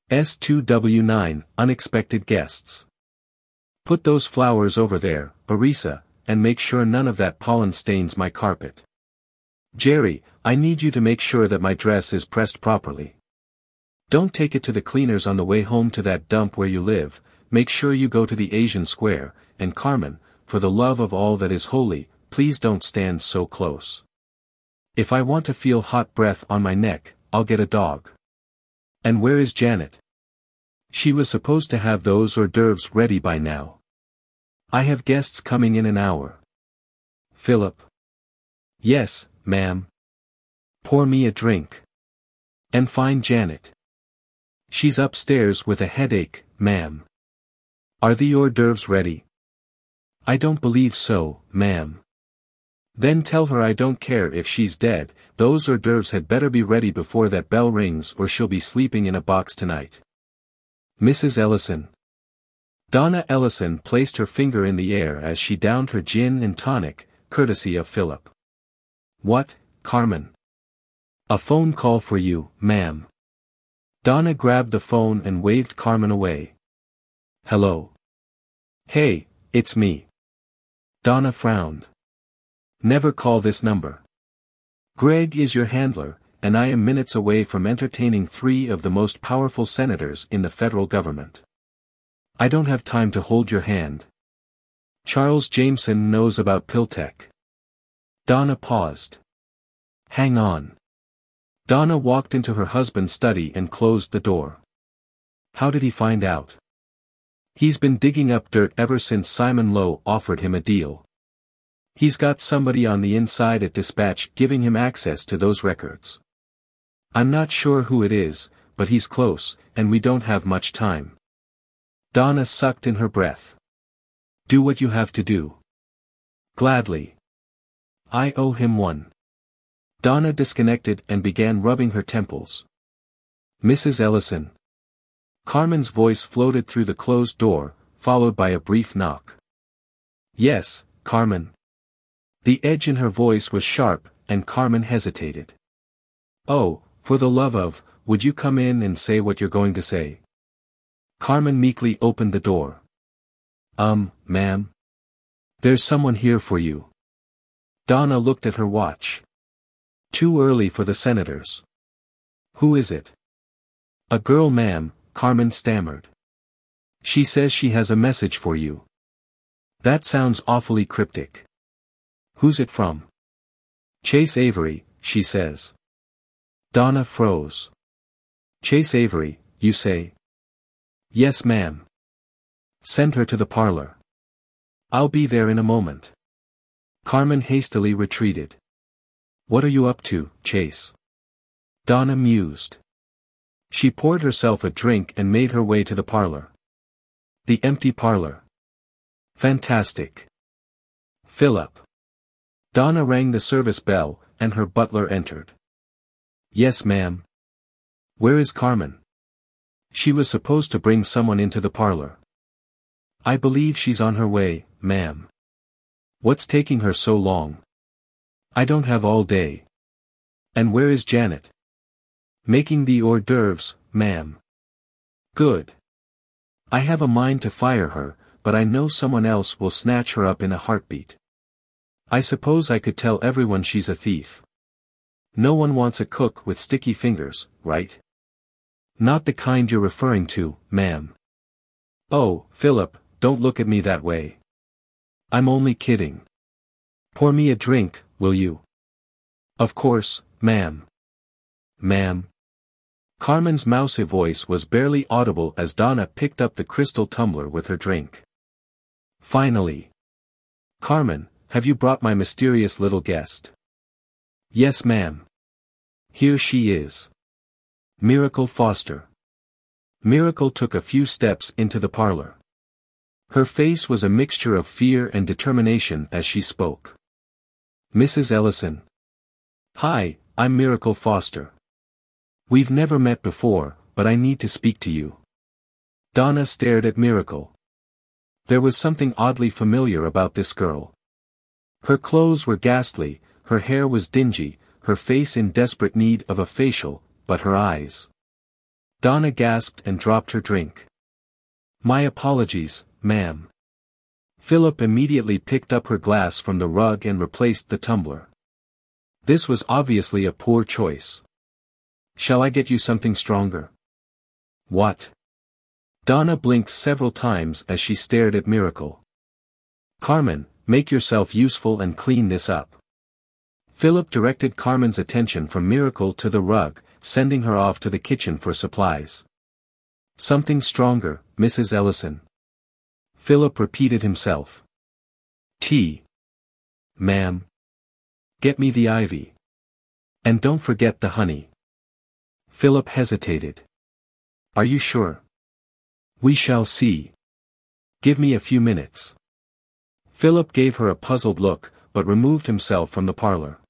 S2W9, Unexpected Guests. Put those flowers over there, Arisa, and make sure none of that pollen stains my carpet. Jerry, I need you to make sure that my dress is pressed properly. Don't take it to the cleaners on the way home to that dump where you live, make sure you go to the Asian Square, and Carmen, for the love of all that is holy, please don't stand so close. If I want to feel hot breath on my neck, I'll get a dog. And where is Janet? She was supposed to have those hors d'oeuvres ready by now. I have guests coming in an hour. Philip. Yes, ma'am. Pour me a drink. And find Janet. She's upstairs with a headache, ma'am. Are the hors d'oeuvres ready? I don't believe so, ma'am. Then tell her I don't care if she's dead, those hors d'oeuvres had better be ready before that bell rings or she'll be sleeping in a box tonight. Mrs. Ellison. Donna Ellison placed her finger in the air as she downed her gin and tonic, courtesy of Philip. What, Carmen? A phone call for you, ma'am. Donna grabbed the phone and waved Carmen away. Hello. Hey, it's me. Donna frowned. Never call this number. Greg is your handler, and I am minutes away from entertaining 3 of the most powerful senators in the federal government. I don't have time to hold your hand. Charles Jameson knows about Piltech. Donna paused. Hang on. Donna walked into her husband's study and closed the door. How did he find out? He's been digging up dirt ever since Simon Lowe offered him a deal. He's got somebody on the inside at Dispatch giving him access to those records. I'm not sure who it is, but he's close, and we don't have much time. Donna sucked in her breath. Do what you have to do. Gladly. I owe him one. Donna disconnected and began rubbing her temples. Mrs. Ellison. Carmen's voice floated through the closed door, followed by a brief knock. Yes, Carmen. The edge in her voice was sharp, and Carmen hesitated. Oh, for the love of, would you come in and say what you're going to say? Carmen meekly opened the door. Ma'am? There's someone here for you. Donna looked at her watch. Too early for the senators. Who is it? A girl, ma'am, Carmen stammered. She says she has a message for you. That sounds awfully cryptic. Who's it from? Chase Avery, she says. Donna froze. Chase Avery, you say? Yes, ma'am. Send her to the parlor. I'll be there in a moment. Carmen hastily retreated. What are you up to, Chase? Donna mused. She poured herself a drink and made her way to the parlor. The empty parlor. Fantastic. Philip. Donna rang the service bell, and her butler entered. Yes, ma'am. Where is Carmen? She was supposed to bring someone into the parlor. I believe she's on her way, ma'am. What's taking her so long? I don't have all day. And where is Janet? Making the hors d'oeuvres, ma'am. Good. I have a mind to fire her, but I know someone else will snatch her up in a heartbeat. I suppose I could tell everyone she's a thief. No one wants a cook with sticky fingers, right? Not the kind you're referring to, ma'am. Oh, Philip, don't look at me that way. I'm only kidding. Pour me a drink, will you? Of course, ma'am. Ma'am. Carmen's mousy voice was barely audible as Donna picked up the crystal tumbler with her drink. Finally. Carmen, have you brought my mysterious little guest? Yes, ma'am. Here she is. Miracle Foster. Miracle took a few steps into the parlor. Her face was a mixture of fear and determination as she spoke. Mrs. Ellison. Hi, I'm Miracle Foster. We've never met before, but I need to speak to you. Donna stared at Miracle. There was something oddly familiar about this girl. Her clothes were ghastly, her hair was dingy, her face in desperate need of a facial, but her eyes. Donna gasped and dropped her drink. My apologies, ma'am. Philip immediately picked up her glass from the rug and replaced the tumbler. This was obviously a poor choice. Shall I get you something stronger? What? Donna blinked several times as she stared at Miracle. Carmen, make yourself useful and clean this up. Philip directed Carmen's attention from Miracle to the rug, sending her off to the kitchen for supplies. Something stronger, Mrs. Ellison. Philip repeated himself. Tea. Ma'am. Get me the ivy. And don't forget the honey. Philip hesitated. Are you sure? We shall see. Give me a few minutes. Philip gave her a puzzled look, but removed himself from the parlor.